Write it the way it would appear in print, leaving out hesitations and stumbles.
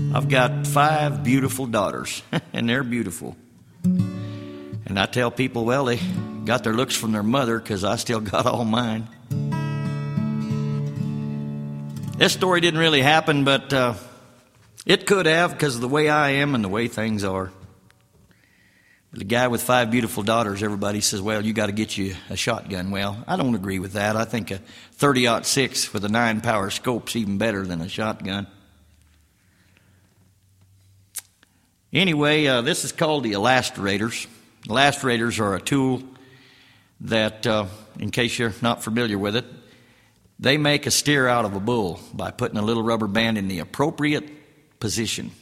I've got 5 beautiful daughters, and they're beautiful. And I tell people, well, they got their looks from their mother because I still got all mine. This story didn't really happen, but it could have because of the way I am and the way things are. The guy with 5 beautiful daughters, everybody says, well, you got to get you a shotgun. Well, I don't agree with that. I think a 30-06 with a 9-power scope's even better than a shotgun. Anyway, this is called the elastorators. Elastorators are a tool that, in case you're not familiar with it, they make a steer out of a bull by putting a little rubber band in the appropriate position.